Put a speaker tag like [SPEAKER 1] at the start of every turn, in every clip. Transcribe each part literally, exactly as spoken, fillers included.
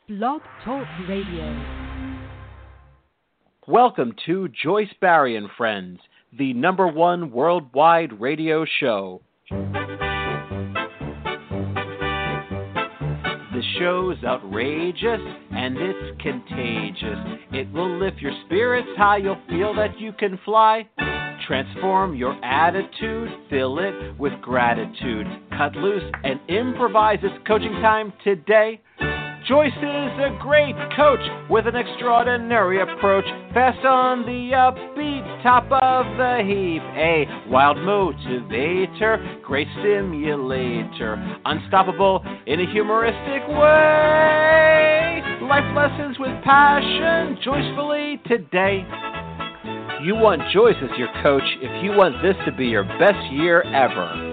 [SPEAKER 1] Blog Talk Radio.
[SPEAKER 2] Welcome to Joyce Barrie and Friends, the number one worldwide radio show. The show's outrageous and it's contagious. It will lift your spirits high, you'll feel that you can fly. Transform your attitude, fill it with gratitude. Cut loose and improvise. It's coaching time today. Joyce is a great coach with an extraordinary approach. Fast on the upbeat, top of the heap. A wild motivator, great stimulator. Unstoppable in a humoristic way. Life lessons with passion, joyfully today. You want Joyce as your coach if you want this to be your best year ever.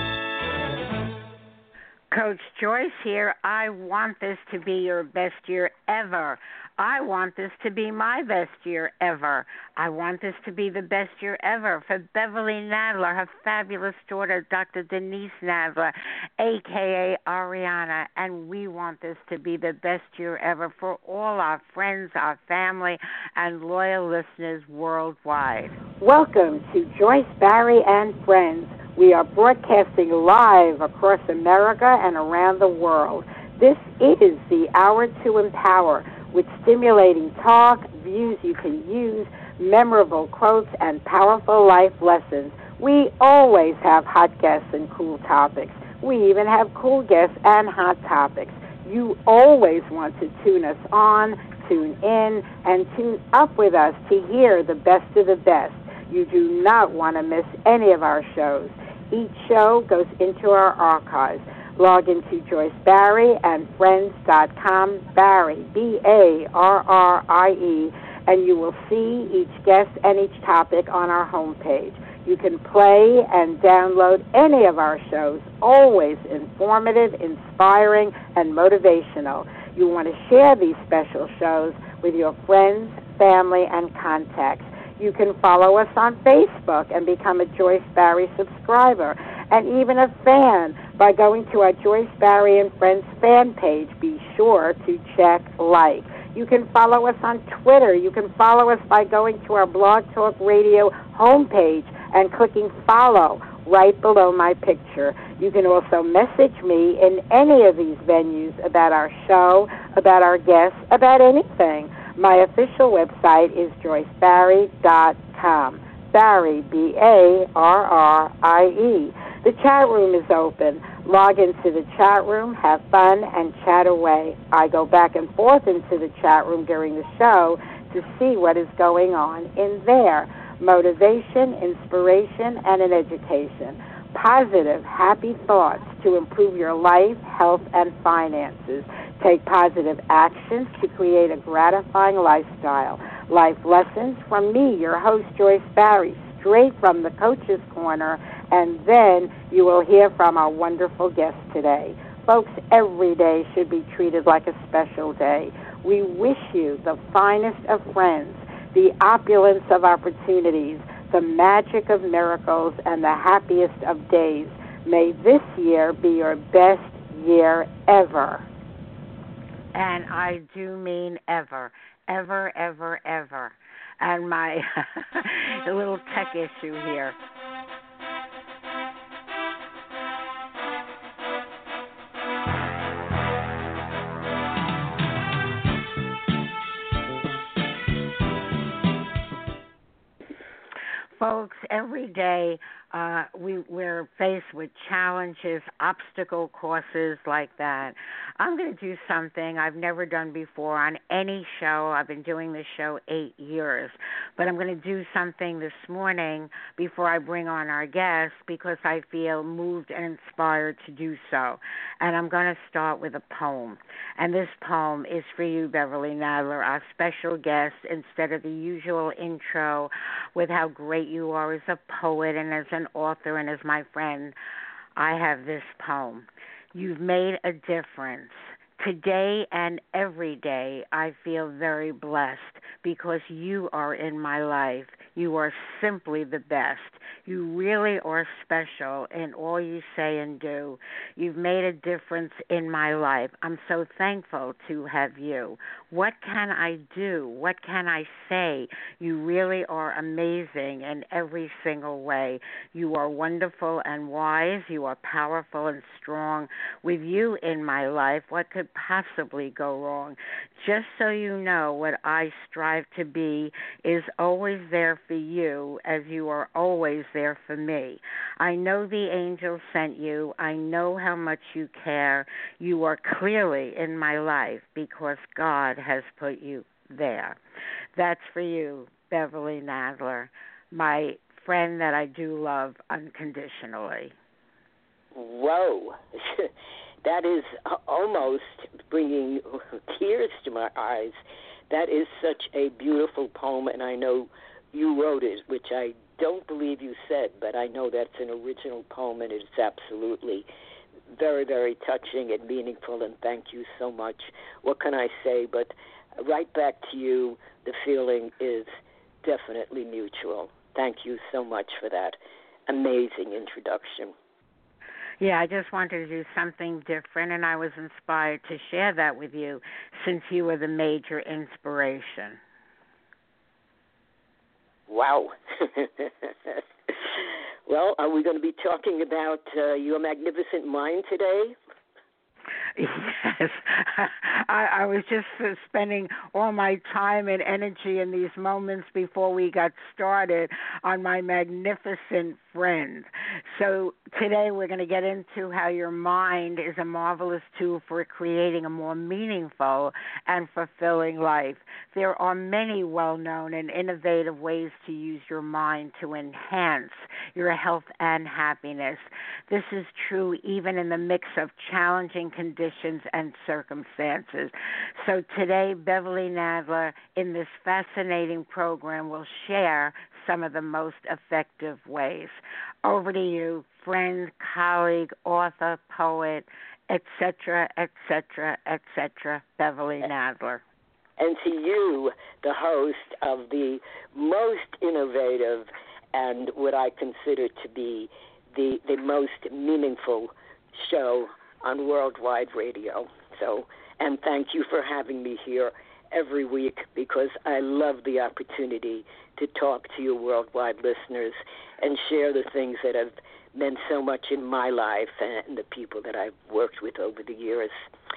[SPEAKER 3] Coach Joyce here. I want this to be your best year ever. I want this to be my best year ever. I want this to be the best year ever for Beverly Nadler, her fabulous daughter, Doctor Denise Nadler, a k a. Ariana. And we want this to be the best year ever for all our friends, our family, and loyal listeners worldwide. Welcome to Joyce Barrie and Friends. We are broadcasting live across America and around the world. This is the Hour to Empower, with stimulating talk, views you can use, memorable quotes, and powerful life lessons. We always have hot guests and cool topics. We even have cool guests and hot topics. You always want to tune us on, tune in, and tune up with us to hear the best of the best. You do not want to miss any of our shows. Each show goes into our archives. Log into Joyce Barrie and Friends dot com, Barrie, B A R R I E, and you will see each guest and each topic on our homepage. You can play and download any of our shows, always informative, inspiring, and motivational. You want to share these special shows with your friends, family, and contacts. You can follow us on Facebook and become a Joyce Barrie subscriber, and even a fan by going to our Joyce Barrie and Friends fan page. Be sure to check like. You can follow us on Twitter. You can follow us by going to our Blog Talk Radio homepage and clicking follow right below my picture. You can also message me in any of these venues about our show, about our guests, about anything. My official website is joyce barrie dot com. Barrie, B A R R I E. The chat room is open. Log into the chat room, have fun, and chat away. I go back and forth into the chat room during the show to see what is going on in there. Motivation, inspiration, and an education. Positive, happy thoughts to improve your life, health, and finances. Take positive actions to create a gratifying lifestyle. Life lessons from me, your host, Joyce Barrie, straight from the Coach's Corner, and then you will hear from our wonderful guest today. Folks, every day should be treated like a special day. We wish you the finest of friends, the opulence of opportunities, the magic of miracles, and the happiest of days. May this year be your best year ever. And I do mean ever, ever, ever, ever. And my a little tech issue here. Folks, every day uh, we, we're faced with challenges, obstacle courses like that. I'm going to do something I've never done before on any show. I've been doing this show eight years. But I'm going to do something this morning before I bring on our guest because I feel moved and inspired to do so. And I'm going to start with a poem. And this poem is for you, Beverly Nadler, our special guest, instead of the usual intro with how great you are as a poet and as an author and as my friend. I have this poem. You've made a difference. Today and every day I feel very blessed because you are in my life. You are simply the best. You really are special in all you say and do. You've made a difference in my life. I'm so thankful to have you. What can I do? What can I say? You really are amazing in every single way. You are wonderful and wise. You are powerful and strong. With you in my life, what could possibly go wrong? Just so you know, what I strive to be is always there for you, as you are always there for me. I know the angel sent you. I know how much you care. You are clearly in my life because God has put you there. That's for you, Beverly Nadler, my friend that I do love unconditionally.
[SPEAKER 4] Whoa. That is almost bringing tears to my eyes. That is such a beautiful poem, and I know you wrote it, which I don't believe you said, but I know that's an original poem, and it's absolutely very, very touching and meaningful, and thank you so much. What can I say? But right back to you, the feeling is definitely mutual. Thank you so much for that amazing introduction.
[SPEAKER 3] Yeah, I just wanted to do something different, and I was inspired to share that with you since you were the major inspiration.
[SPEAKER 4] Wow. Well, are we going to be talking about uh, your magnificent mind today?
[SPEAKER 3] Yes. I, I was just spending all my time and energy in these moments before we got started on my magnificent friend. So today we're going to get into how your mind is a marvelous tool for creating a more meaningful and fulfilling life. There are many well-known and innovative ways to use your mind to enhance your health and happiness. This is true even in the mix of challenging conditions and circumstances. So today, Beverly Nadler, in this fascinating program, will share some of the most effective ways. Over to you, friend, colleague, author, poet, et cetera, et cetera, et cetera, Beverly Nadler.
[SPEAKER 4] And to you, the host of the most innovative and what I consider to be the, the most meaningful show on Worldwide Radio. So, and thank you for having me here every week, because I love the opportunity to talk to your worldwide listeners and share the things that have meant so much in my life and the people that I've worked with over the years.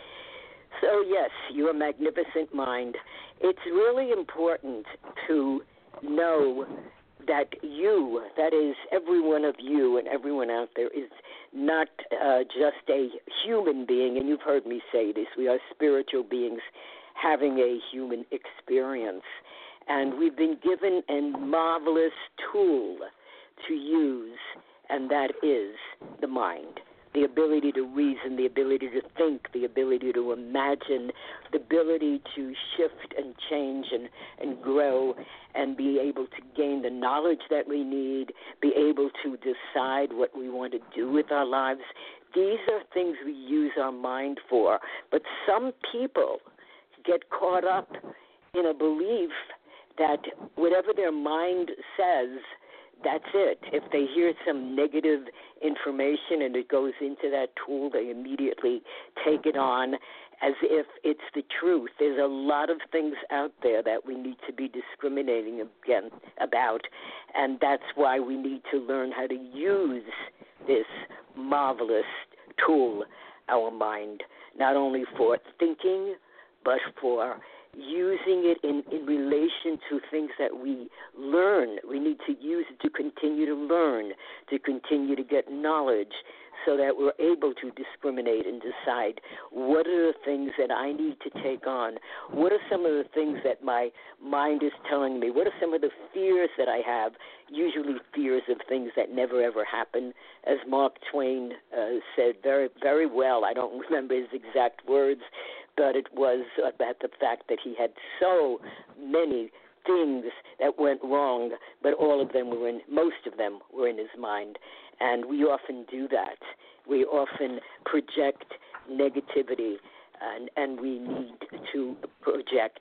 [SPEAKER 4] So, yes, your magnificent mind. It's really important to know that you, that is, every one of you and everyone out there, is not uh, just a human being, and you've heard me say this, we are spiritual beings having a human experience. And we've been given a marvelous tool to use, and that is the mind. The ability to reason, the ability to think, the ability to imagine, the ability to shift and change and, and grow and be able to gain the knowledge that we need, be able to decide what we want to do with our lives. These are things we use our mind for. But some people get caught up in a belief that whatever their mind says, that's it. If they hear some negative information and it goes into that tool, they immediately take it on as if it's the truth. There's a lot of things out there that we need to be discriminating again about, and that's why we need to learn how to use this marvelous tool, our mind, not only for thinking, but for using it in, in relation to things that we learn. We need to use it to continue to learn, to continue to get knowledge, so that we're able to discriminate and decide what are the things that I need to take on, what are some of the things that my mind is telling me, what are some of the fears that I have, usually fears of things that never ever happen. As Mark Twain uh, said very, very well, I don't remember his exact words, but it was about the fact that he had so many things that went wrong, but all of them were in, most of them were in his mind. And we often do that. We often project negativity, and, and we need to project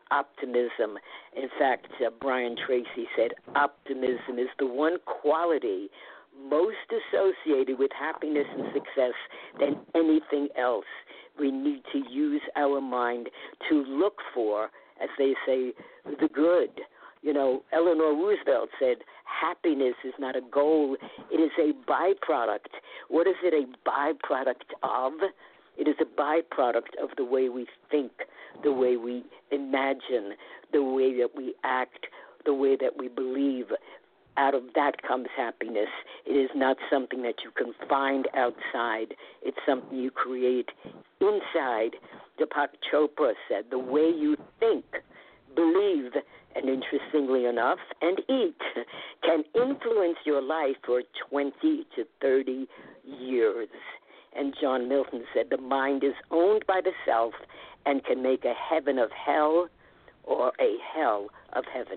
[SPEAKER 4] optimism. In fact, uh, Brian Tracy said optimism is the one quality most associated with happiness and success than anything else. We need to use our mind to look for, as they say, the good. You know, Eleanor Roosevelt said, happiness is not a goal, it is a byproduct. What is it a byproduct of? It is a byproduct of the way we think, the way we imagine, the way that we act, the way that we believe. Out of that comes happiness. It is not something that you can find outside. It's something you create inside. Deepak Chopra said, the way you think, believe, and interestingly enough, and eat can influence your life for twenty to thirty years. And John Milton said, the mind is owned by the self and can make a heaven of hell or a hell of heaven.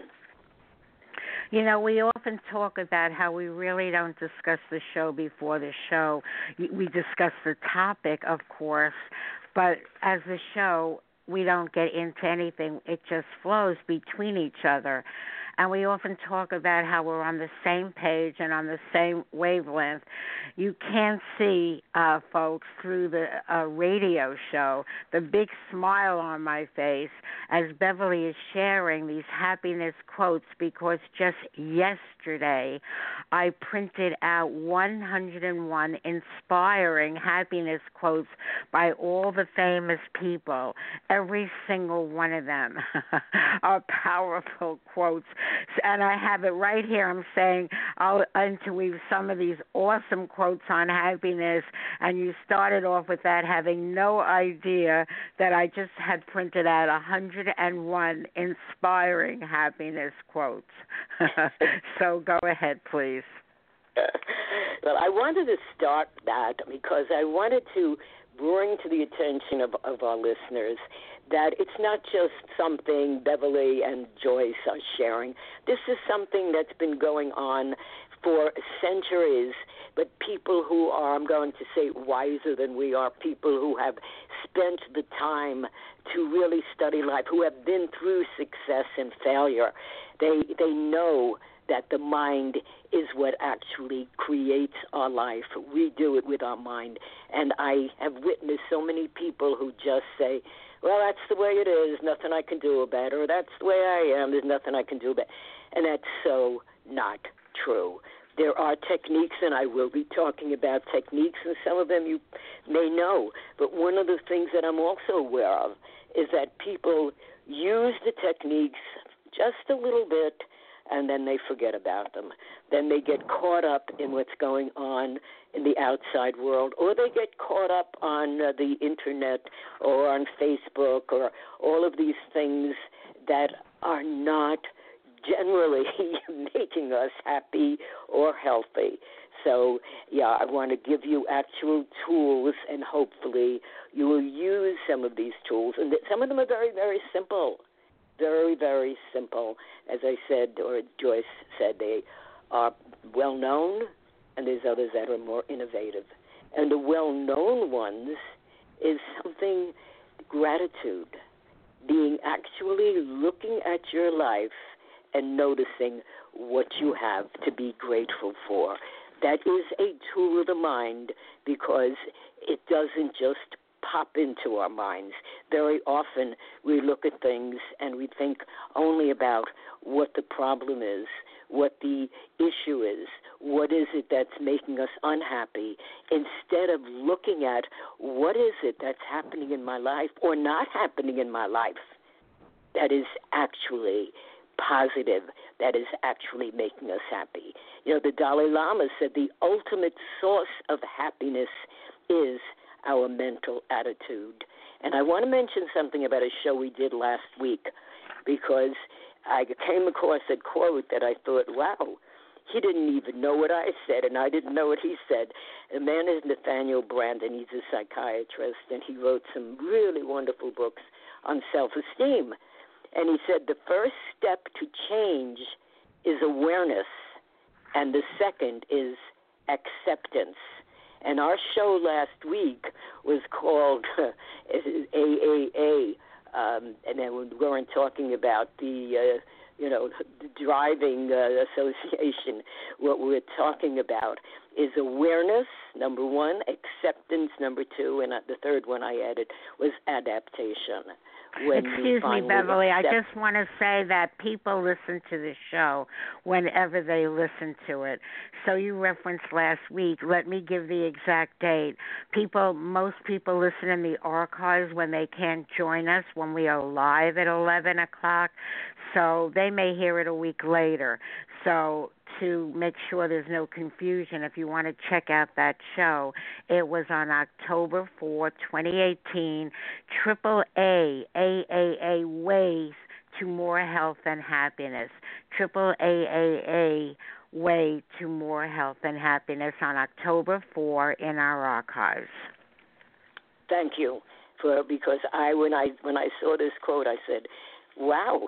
[SPEAKER 3] You know, we often talk about how we really don't discuss the show before the show. We discuss the topic, of course, but as the show, we don't get into anything. It just flows between each other. And we often talk about how we're on the same page and on the same wavelength. You can see, uh, folks, through the uh, radio show, the big smile on my face as Beverly is sharing these happiness quotes, because just yesterday I printed out one hundred one inspiring happiness quotes by all the famous people. Every single one of them are powerful quotes. And I have it right here. I'm saying I'll interweave some of these awesome quotes on happiness, and you started off with that, having no idea that I just had printed out one hundred one inspiring happiness quotes. So go ahead, please.
[SPEAKER 4] Well, I wanted to start that because I wanted to bring to the attention of, of our listeners that it's not just something Beverly and Joyce are sharing. This is something that's been going on for centuries, but people who are, I'm going to say, wiser than we are, people who have spent the time to really study life, who have been through success and failure, they they know that the mind is what actually creates our life. We do it with our mind. And I have witnessed so many people who just say, well, that's the way it is, nothing I can do about it, or that's the way I am, there's nothing I can do about it. And that's so not true. There are techniques, and I will be talking about techniques, and some of them you may know. But one of the things that I'm also aware of is that people use the techniques just a little bit, and then they forget about them. Then they get caught up in what's going on in the outside world, or they get caught up on uh, the internet or on Facebook or all of these things that are not generally making us happy or healthy. So, yeah, I want to give you actual tools, and hopefully you will use some of these tools. And some of them are very, very simple. Very, very simple. As I said, or Joyce said, they are well-known, and there's others that are more innovative. And the well-known ones is something, gratitude, being actually looking at your life and noticing what you have to be grateful for. That is a tool of the mind, because it doesn't just pop into our minds. Very often we look at things and we think only about what the problem is, what the issue is, what is it that's making us unhappy, instead of looking at what is it that's happening in my life or not happening in my life that is actually positive, that is actually making us happy. You know, the Dalai Lama said the ultimate source of happiness is our mental attitude. And I want to mention something about a show we did last week, because I came across a quote that I thought, wow, he didn't even know what I said, and I didn't know what he said. The man is Nathaniel Branden. He's a psychiatrist, and he wrote some really wonderful books on self-esteem. And he said the first step to change is awareness, and the second is acceptance. And our show last week was called A A A, Um, and then we weren't talking about the, uh, you know, the driving uh, association. What we're talking about is awareness, number one, acceptance, number two, and uh, the third one I added was adaptation. When
[SPEAKER 3] Excuse me, Beverly, accept- I just want to say that people listen to the show whenever they listen to it. So you referenced last week. Let me give the exact date. People, most people listen in the archives when they can't join us when we are live at eleven o'clock. So they may hear it a week later. So to make sure there's no confusion, if you want to check out that show, it was on October fourth, twenty eighteen, Triple A, A A A Ways to More Health and Happiness. Triple A A A Way to More Health and Happiness on October fourth in our archives.
[SPEAKER 4] Thank you, for because I when I when I saw this quote, I said, wow,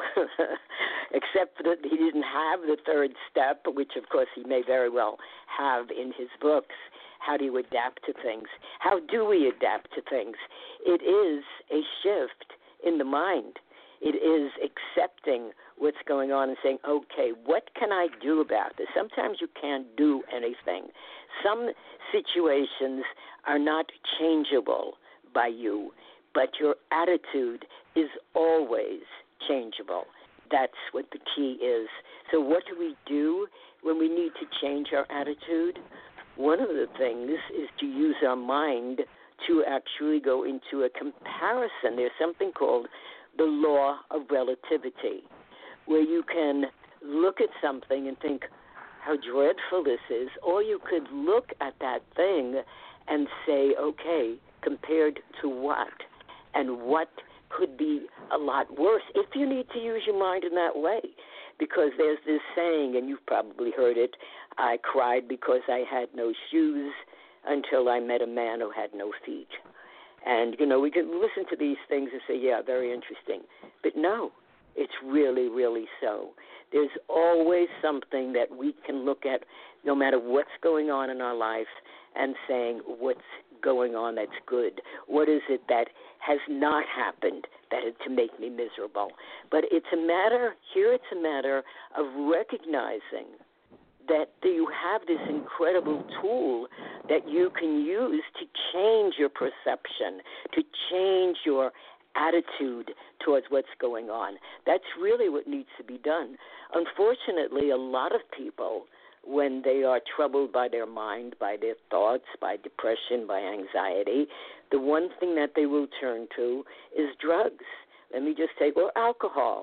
[SPEAKER 4] except that he didn't have the third step, which, of course, he may very well have in his books. How do you adapt to things? How do we adapt to things? It is a shift in the mind. It is accepting what's going on and saying, okay, what can I do about this? Sometimes you can't do anything. Some situations are not changeable by you, but your attitude is always changeable. That's what the key is. So what do we do when we need to change our attitude? One of the things is to use our mind to actually go into a comparison. There's something called the law of relativity, where you can look at something and think how dreadful this is, or you could look at that thing and say, okay, compared to what? And what could be a lot worse if you need to use your mind in that way. Because there's this saying, and you've probably heard it, I cried because I had no shoes until I met a man who had no feet. And, you know, we can listen to these things and say, yeah, very interesting. But no, it's really, really so. There's always something that we can look at, no matter what's going on in our life, and saying what's going on that's good. What is it that has not happened that is to make me miserable? But it's a matter, here it's a matter of recognizing that you have this incredible tool that you can use to change your perception, to change your attitude towards what's going on. That's really what needs to be done. Unfortunately, a lot of people, when they are troubled by their mind, by their thoughts, by depression, by anxiety, the one thing that they will turn to is drugs. Let me just say, or alcohol,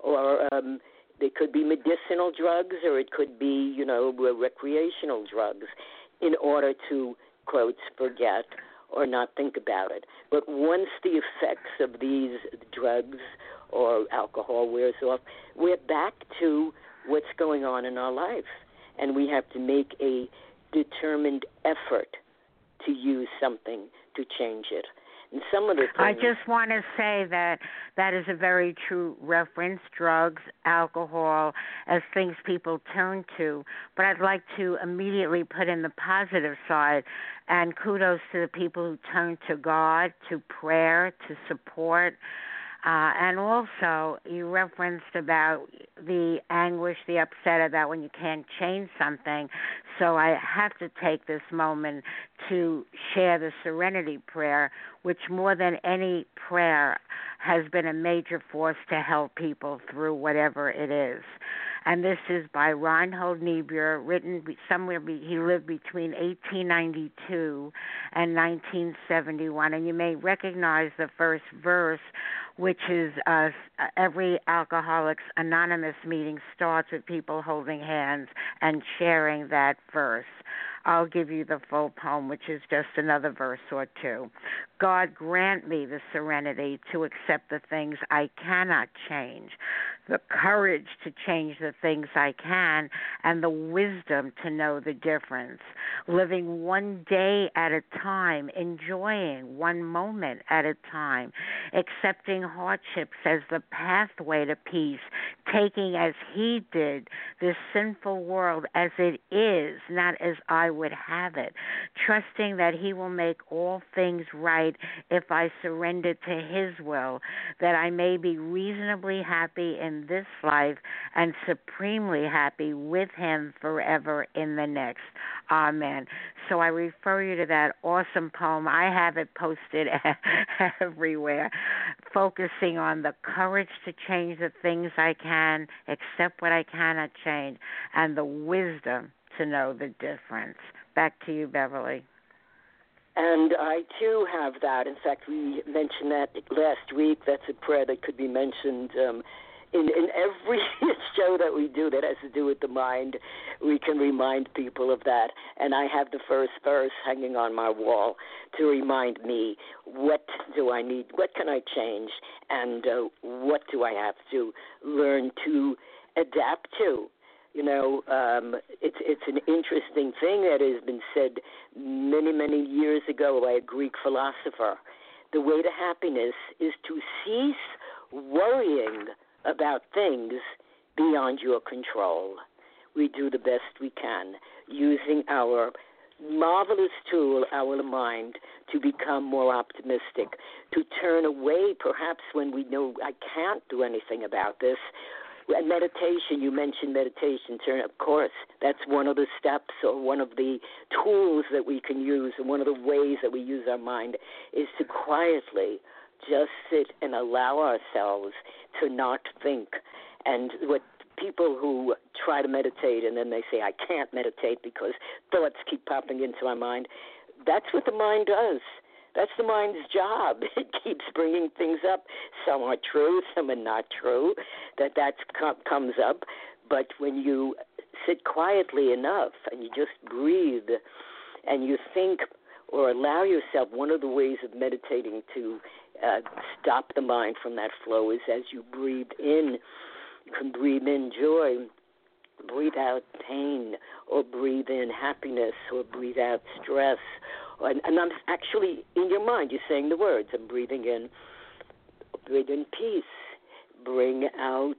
[SPEAKER 4] or um, they could be medicinal drugs, or it could be, you know, recreational drugs, in order to, quotes, forget or not think about it. But once the effects of these drugs or alcohol wears off, we're back to what's going on in our life. And we have to make a determined effort to use something to change it. And some of the things,
[SPEAKER 3] I just want to say that that is a very true reference, drugs, alcohol, as things people turn to. But I'd like to immediately put in the positive side, and kudos to the people who turn to God, to prayer, to support. Uh, and also, you referenced about the anguish, the upset about when you can't change something. So I have to take this moment to share the Serenity Prayer, which more than any prayer has been a major force to help people through whatever it is. And this is by Reinhold Niebuhr, written somewhere, he lived between eighteen ninety-two and nineteen seventy-one. And you may recognize the first verse, which is uh, every Alcoholics Anonymous meeting starts with people holding hands and sharing that verse. I'll give you the full poem, which is just another verse or two. God grant me the serenity to accept the things I cannot change, the courage to change the things I can, and the wisdom to know the difference. Living one day at a time, enjoying one moment at a time, accepting hardships as the pathway to peace, taking as he did this sinful world as it is, not as I would have it, trusting that he will make all things right if I surrender to his will, that I may be reasonably happy in this life and supremely happy with him forever in the next. Amen. So I refer you to that awesome poem. I have it posted everywhere, focusing on the courage to change the things I can, accept what I cannot change, and the wisdom to know the difference. Back to you, Beverly.
[SPEAKER 4] And I, too, have that. In fact, we mentioned that last week. That's a prayer that could be mentioned um, in, in every show that we do that has to do with the mind. We can remind people of that. And I have the first verse hanging on my wall to remind me, what do I need, what can I change, and uh, what do I have to learn to adapt to. You know, um, it's it's an interesting thing that has been said many, many years ago by a Greek philosopher. The way to happiness is to cease worrying about things beyond your control. We do the best we can using our marvelous tool, our mind, to become more optimistic, to turn away perhaps when we know I can't do anything about this. And meditation, you mentioned meditation, turn, of course, that's one of the steps or one of the tools that we can use, and one of the ways that we use our mind is to quietly just sit and allow ourselves to not think. And what people who try to meditate and then they say, I can't meditate because thoughts keep popping into my mind, that's what the mind does. That's the mind's job. It keeps bringing things up. Some are true, some are not true, that that comes up. But when you sit quietly enough and you just breathe and you think or allow yourself, one of the ways of meditating to uh, stop the mind from that flow is as you breathe in, you can breathe in joy, breathe out pain, or breathe in happiness, or breathe out stress. And, and I'm actually, in your mind, you're saying the words. I'm breathing in, breathe in peace, bring out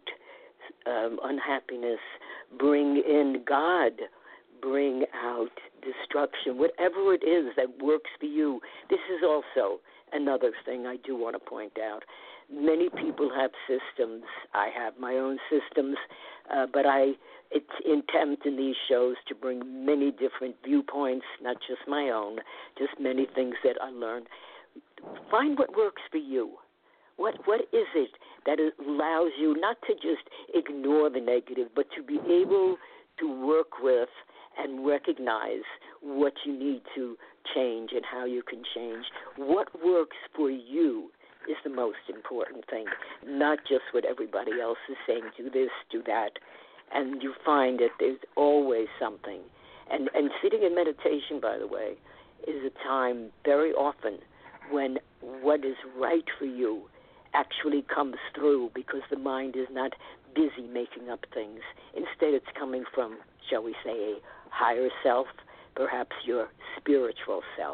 [SPEAKER 4] um, unhappiness, bring in God, bring out destruction, whatever it is that works for you. This is also another thing I do want to point out. Many people have systems. I have my own systems, uh, but I it's intent in these shows to bring many different viewpoints, not just my own, just many things that I learned. Find what works for you. What What is it that allows you not to just ignore the negative, but to be able to work with and recognize what you need to change and how you can change? What works for you is the most important thing, not just what everybody else is saying, do this, do that. And you find that there's always something. And, and sitting in meditation, by the way, is a time very often when what is right for you actually comes through, because the mind is not busy making up things. Instead, it's coming from, shall we say, a higher self, perhaps your spiritual self.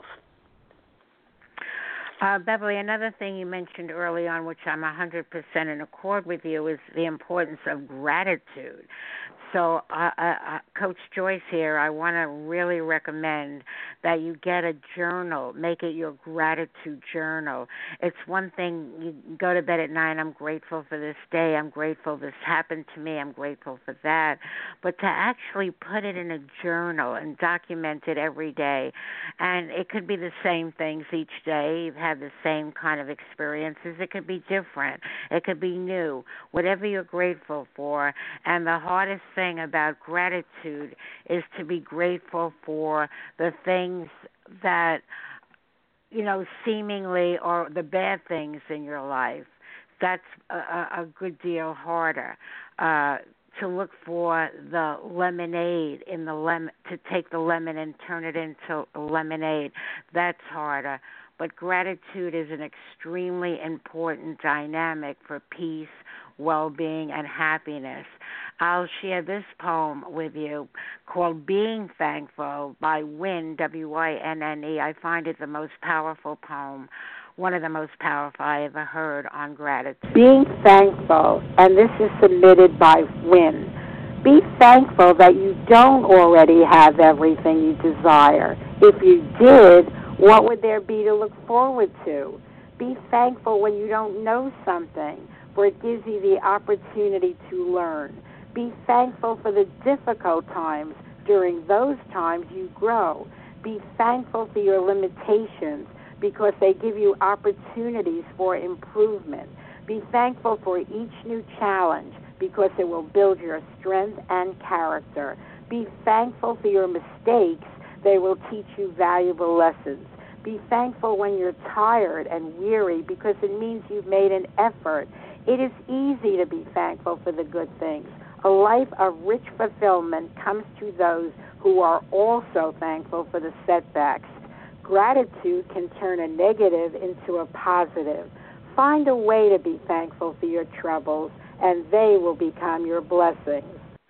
[SPEAKER 3] Uh, Beverly, another thing you mentioned early on, which I'm one hundred percent in accord with you, is the importance of gratitude. So, uh, uh, Coach Joyce here, I want to really recommend that you get a journal. Make it your gratitude journal. It's one thing, you go to bed at night, I'm grateful for this day, I'm grateful this happened to me, I'm grateful for that. But to actually put it in a journal and document it every day, and it could be the same things each day. You've had the same kind of experiences. It could be different. It could be new. Whatever you're grateful for. And the hardest thing about gratitude is to be grateful for the things that, you know, seemingly are the bad things in your life. That's a, a good deal harder. Uh, to look for the lemonade in the lemon, to take the lemon and turn it into lemonade, that's harder. But gratitude is an extremely important dynamic for peace, well-being, and happiness. I'll share this poem with you called Being Thankful by Wynne, W Y N N E. I find it the most powerful poem, one of the most powerful I ever heard on gratitude. Being Thankful, and this is submitted by Wynne. Be thankful that you don't already have everything you desire. If you did, what would there be to look forward to? Be thankful when you don't know something, for it gives you the opportunity to learn. Be thankful for the difficult times. During those times, you grow. Be thankful for your limitations, because they give you opportunities for improvement. Be thankful for each new challenge, because it will build your strength and character. Be thankful for your mistakes. They will teach you valuable lessons. Be thankful when you're tired and weary, because it means you've made an effort. It is easy to be thankful for the good things. A life of rich fulfillment comes to those who are also thankful for the setbacks. Gratitude can turn a negative into a positive. Find a way to be thankful for your troubles, and they will become your blessings.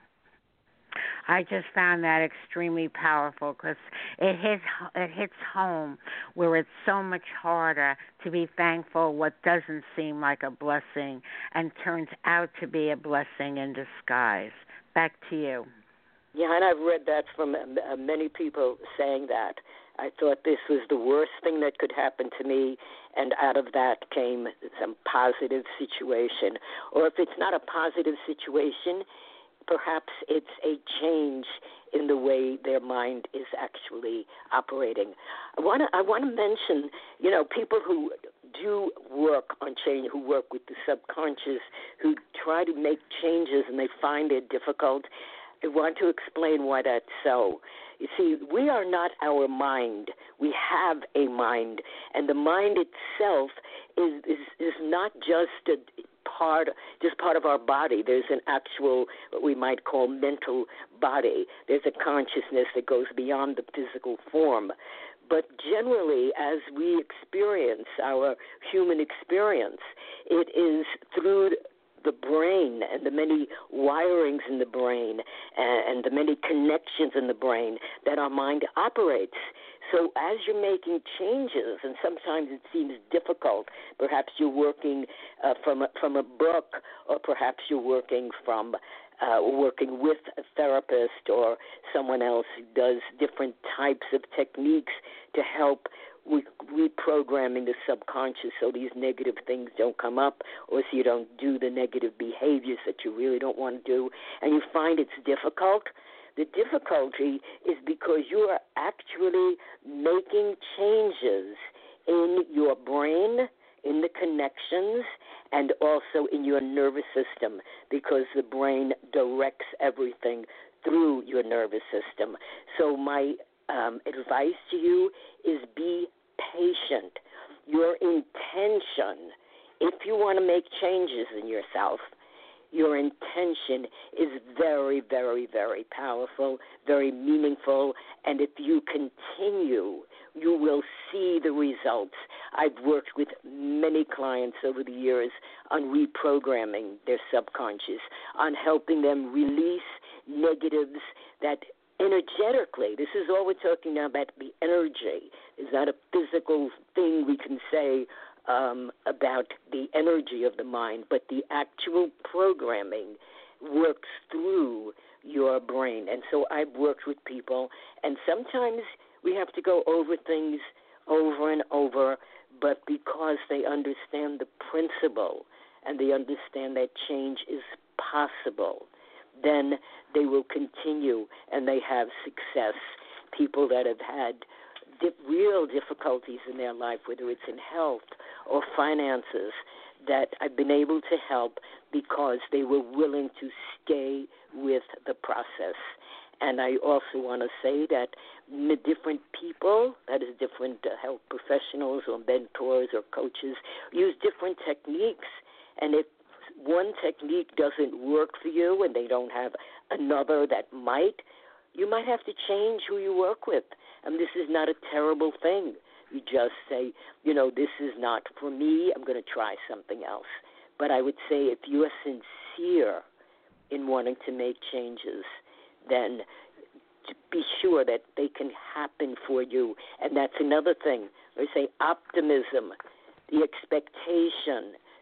[SPEAKER 3] I just found that extremely powerful, because it hits, it hits home where it's so much harder to be thankful what doesn't seem like a blessing and turns out to be a blessing in disguise. Back to you.
[SPEAKER 4] Yeah, and I've read that from uh, many people saying that. I thought this was the worst thing that could happen to me, and out of that came some positive situation. Or if it's not a positive situation, perhaps it's a change in the way their mind is actually operating. I want to I want to mention, you know, people who do work on change, who work with the subconscious, who try to make changes and they find it difficult. I want to explain why that's so. You see, we are not our mind. We have a mind, and the mind itself is is, is not just a part, just part of our body. There's an actual, what we might call mental body. There's a consciousness that goes beyond the physical form. But generally, as we experience our human experience, it is through the brain and the many wirings in the brain and the many connections in the brain that our mind operates. So as you're making changes, and sometimes it seems difficult, perhaps you're working uh, from a, from a book, or perhaps you're working from uh, working with a therapist or someone else who does different types of techniques to help with reprogramming the subconscious so these negative things don't come up, or so you don't do the negative behaviors that you really don't want to do, and you find it's difficult. The difficulty is because you are actually making changes in your brain, in the connections, and also in your nervous system, because the brain directs everything through your nervous system. So my um, advice to you is be patient. Your intention, if you want to make changes in yourself, your intention is very, very, very powerful, very meaningful, and if you continue, you will see the results. I've worked with many clients over the years on reprogramming their subconscious, on helping them release negatives that energetically, this is all we're talking now about, the energy. It's not a physical thing we can say um, about the energy of the mind, but the actual programming works through your brain. And so I've worked with people, and sometimes we have to go over things over and over, but because they understand the principle and they understand that change is possible, then they will continue and they have success. People that have had di- real difficulties in their life, whether it's in health or finances, that I've been able to help because they were willing to stay with the process. And I also want to say that different people, that is different uh, health professionals or mentors or coaches, use different techniques. And if one technique doesn't work for you and they don't have another that might, you might have to change who you work with. And this is not a terrible thing. You just say, you know, this is not for me. I'm going to try something else. But I would say if you are sincere in wanting to make changes, then to be sure that they can happen for you. And that's another thing. I say optimism, the expectation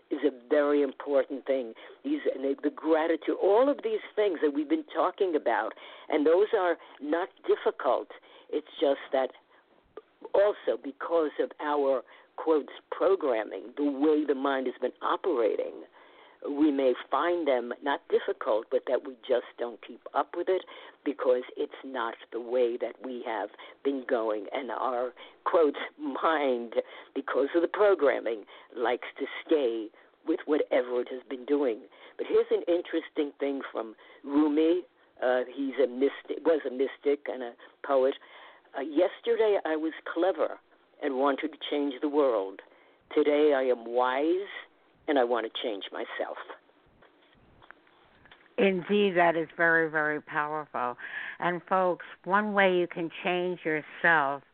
[SPEAKER 4] is a very important thing. These, the, the gratitude, all of these things that we've been talking about, and those are not difficult. It's just that also because of our, quotes, programming, the way the mind has been operating, we may find them not difficult, but that we just don't keep up with it because it's not the way that we have been going. And our, quote, mind, because of the programming, likes to stay with whatever it has been doing. But here's an interesting thing from Rumi. Uh, he's a mystic, was a mystic and a poet. Uh, yesterday I was clever and wanted to change the world. Today I am wise and I want to change myself.
[SPEAKER 3] Indeed, that is very, very powerful. And folks, one way you can change yourself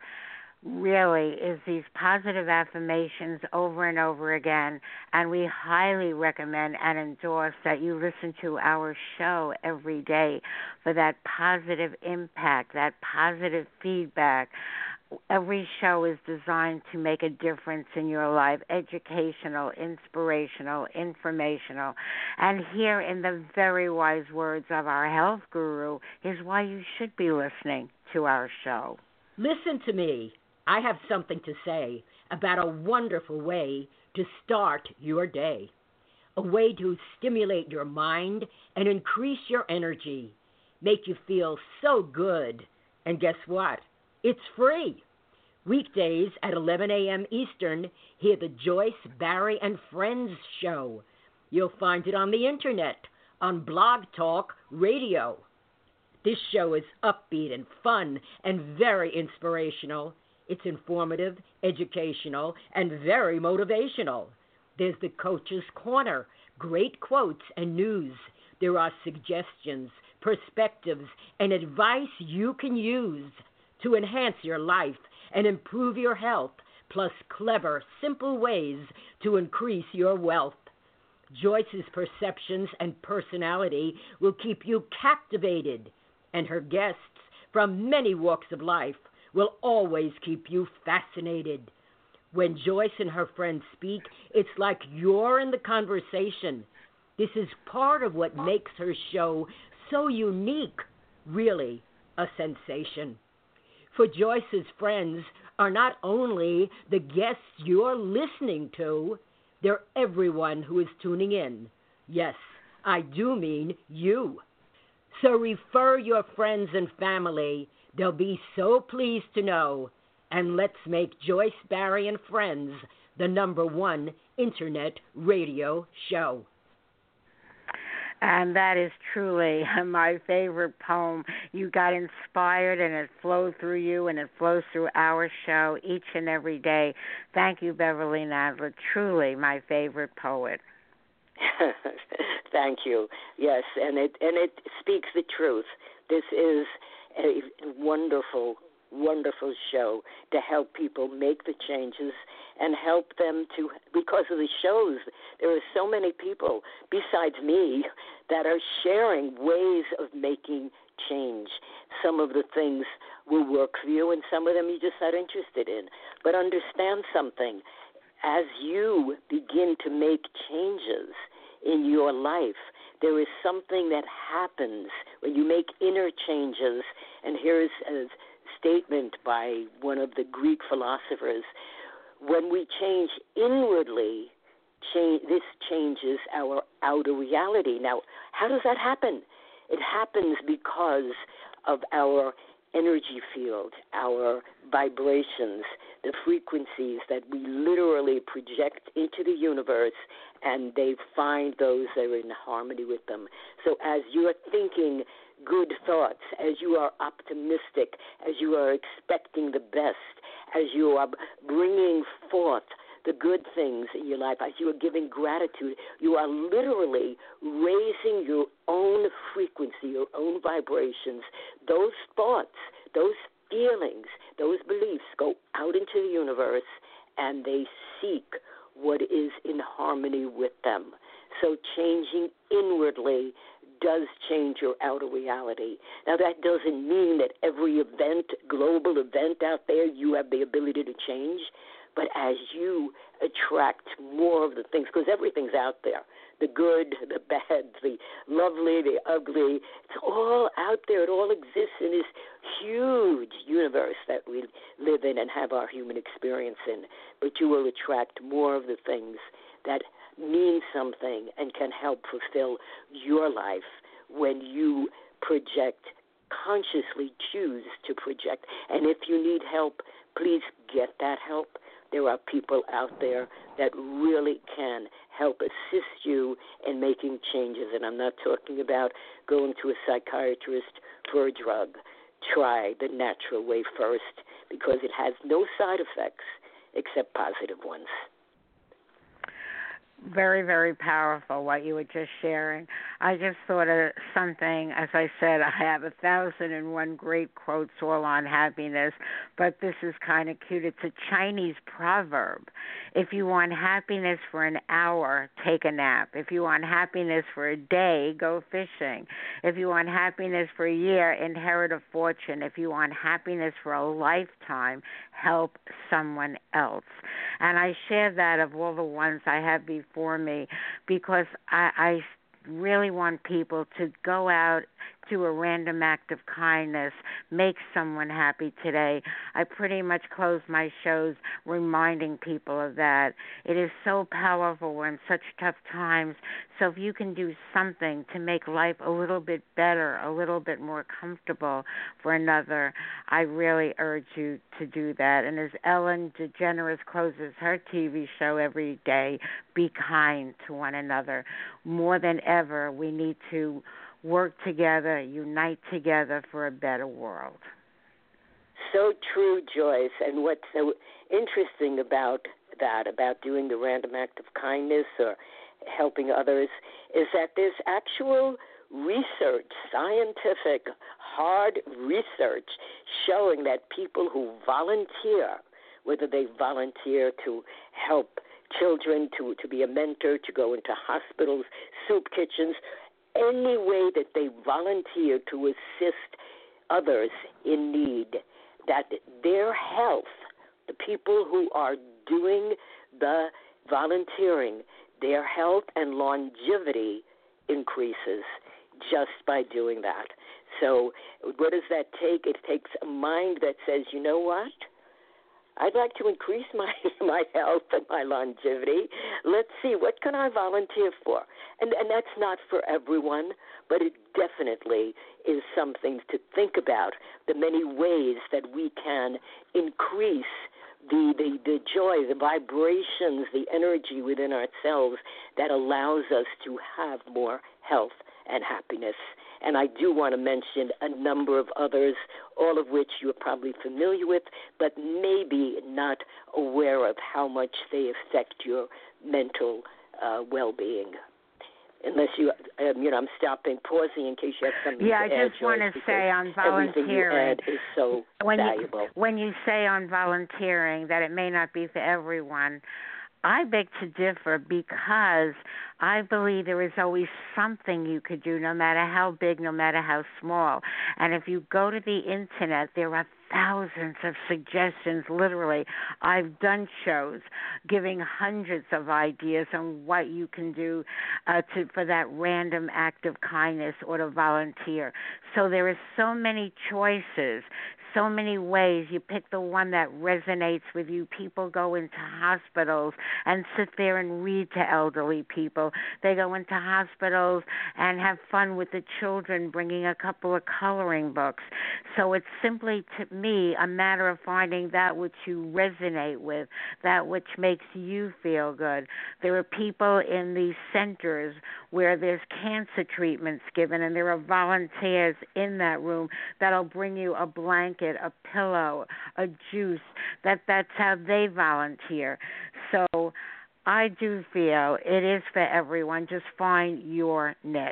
[SPEAKER 3] really is these positive affirmations over and over again. And we highly recommend and endorse that you listen to our show every day for that positive impact, that positive feedback. Every show is designed to make a difference in your life, educational, inspirational, informational. And here in the very wise words of our health guru is why you should be listening to our show.
[SPEAKER 5] Listen to me. I have something to say about a wonderful way to start your day, a way to stimulate your mind and increase your energy, make you feel so good. And guess what? It's free. Weekdays at eleven a.m. Eastern, hear the Joyce, Barry, and Friends show. You'll find it on the internet, on Blog Talk Radio. This show is upbeat and fun and very inspirational. It's informative, educational, and very motivational. There's the Coach's Corner, great quotes and news. There are suggestions, perspectives, and advice you can use to enhance your life and improve your health, plus clever, simple ways to increase your wealth. Joyce's perceptions and personality will keep you captivated, and her guests from many walks of life will always keep you fascinated. When Joyce and her friends speak, it's like you're in the conversation. This is part of what makes her show so unique, really a sensation. For Joyce's friends are not only the guests you're listening to, they're everyone who is tuning in. Yes, I do mean you. So refer your friends and family. They'll be so pleased to know. And let's make Joyce, Barry, and Friends the number one internet radio show.
[SPEAKER 3] And that is truly my favorite poem. You got inspired and it flowed through you and it flows through our show each and every day. Thank you, Beverly Nadler. Truly my favorite poet.
[SPEAKER 4] Thank you. Yes, and it and it speaks the truth. This is a wonderful, wonderful show to help people make the changes and help them to, because of the shows, there are so many people besides me that are sharing ways of making change. Some of the things will work for you and some of them you're just not interested in. But understand something. As you begin to make changes in your life, there is something that happens when you make inner changes. And here's a statement by one of the Greek philosophers. When we change inwardly, change, this changes our outer reality. Now, how does that happen? It happens because of our energy field, our vibrations, the frequencies that we literally project into the universe, and they find those that are in harmony with them. So as you are thinking good thoughts, as you are optimistic, as you are expecting the best, as you are bringing forth the good things in your life, as you are giving gratitude, you are literally raising your own frequency, your own vibrations. Those thoughts, those feelings, those beliefs go out into the universe and they seek what is in harmony with them. So changing inwardly does change your outer reality. Now, that doesn't mean that every event, global event out there, you have the ability to change, But as you attract more of the things, because everything's out there, the good, the bad, the lovely, the ugly, it's all out there. It all exists in this huge universe that we live in and have our human experience in. But you will attract more of the things that mean something and can help fulfill your life when you project, consciously choose to project. And if you need help, please get that help. There are people out there that really can help assist you in making changes. And I'm not talking about going to a psychiatrist for a drug. Try the natural way first, because it has no side effects except positive ones.
[SPEAKER 3] Very, very powerful what you were just sharing. I just thought of something. As I said, I have a thousand and one great quotes all on happiness, but this is kind of cute. It's a Chinese proverb. If you want happiness for an hour, take a nap. If you want happiness for a day, go fishing. If you want happiness for a year, inherit a fortune. If you want happiness for a lifetime, help someone else. And I share that of all the ones I have before me because I, I really want people to go out, do a random act of kindness, make someone happy today. I pretty much close my shows reminding people of that. It is so powerful in such tough times. So if you can do something to make life a little bit better, a little bit more comfortable for another, I really urge you to do that. And as Ellen DeGeneres closes her T V show every day, be kind to one another. More than ever, we need to work together, unite together for a better world.
[SPEAKER 4] So true, Joyce. And what's so interesting about that, about doing the random act of kindness or helping others, is that there's actual research, scientific, hard research, showing that people who volunteer, whether they volunteer to help children, to, to be a mentor, to go into hospitals, soup kitchens, any way that they volunteer to assist others in need, that their health, the people who are doing the volunteering, their health and longevity increases just by doing that. So what does that take? It takes a mind that says, you know what? I'd like to increase my, my health and my longevity. Let's see, what can I volunteer for? And, and that's not for everyone, but it definitely is something to think about, the many ways that we can increase the, the, the joy, the vibrations, the energy within ourselves that allows us to have more health and happiness. And I do want to mention a number of others, all of which you're probably familiar with, but maybe not aware of how much they affect your mental uh, well-being. Unless you, um, you know, I'm stopping, pausing in case you have something
[SPEAKER 3] yeah,
[SPEAKER 4] to add.
[SPEAKER 3] Yeah, I just want to say on volunteering.
[SPEAKER 4] Everything you add is so
[SPEAKER 3] when
[SPEAKER 4] valuable.
[SPEAKER 3] You, when you say on volunteering that it may not be for everyone, I beg to differ because I believe there is always something you could do, no matter how big, no matter how small. And if you go to the Internet, there are thousands of suggestions, literally. I've done shows giving hundreds of ideas on what you can do uh, to for that random act of kindness or to volunteer. So there are so many choices, so many ways. You pick the one that resonates with you. People go into hospitals and sit there and read to elderly people. They go into hospitals and have fun with the children, bringing a couple of coloring books. So it's simply, to me, a matter of finding that which you resonate with, that which makes you feel good. There are people in these centers where there's cancer treatments given, and there are volunteers in that room that'll bring you a blanket, a pillow, a juice. That that's how they volunteer. So I do feel it is for everyone. Just find your niche.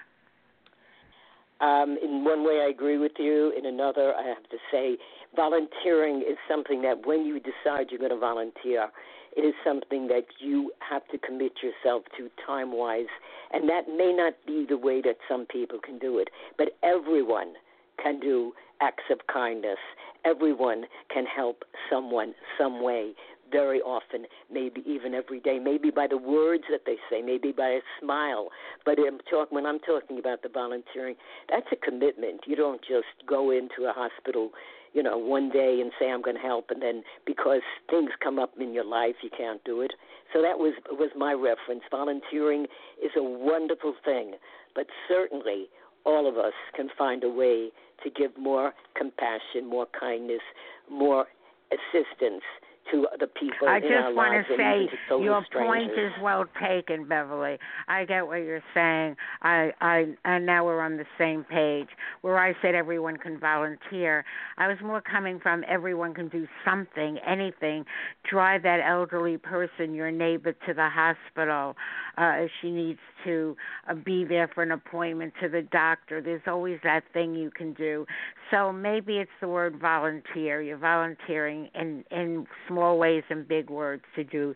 [SPEAKER 4] Um, in one way, I agree with you. In another, I have to say, volunteering is something that when you decide you're going to volunteer, it is something that you have to commit yourself to time-wise, and that may not be the way that some people can do it, but everyone can do acts of kindness. Everyone can help someone some way. very often, maybe even every day, maybe by the words that they say, maybe by a smile. But I'm talk, when I'm talking about the volunteering, that's a commitment. You don't just go into a hospital, you know, one day and say, I'm going to help, and then because things come up in your life, you can't do it. So that was was my reference. Volunteering is a wonderful thing, but certainly all of us can find a way to give more compassion, more kindness, more assistance to the people
[SPEAKER 3] I
[SPEAKER 4] in
[SPEAKER 3] just
[SPEAKER 4] our
[SPEAKER 3] want
[SPEAKER 4] lives
[SPEAKER 3] to
[SPEAKER 4] and
[SPEAKER 3] say
[SPEAKER 4] even to total
[SPEAKER 3] your
[SPEAKER 4] strangers.
[SPEAKER 3] point is well taken, Beverly. I get what you're saying. I, I, and now we're on the same page. Where I said everyone can volunteer, I was more coming from everyone can do something, anything. Drive that elderly person, your neighbor, to the hospital uh, if she needs to uh, be there for an appointment, to the doctor. There's always that thing you can do. So maybe it's the word volunteer. You're volunteering in, in small ways and big words to do.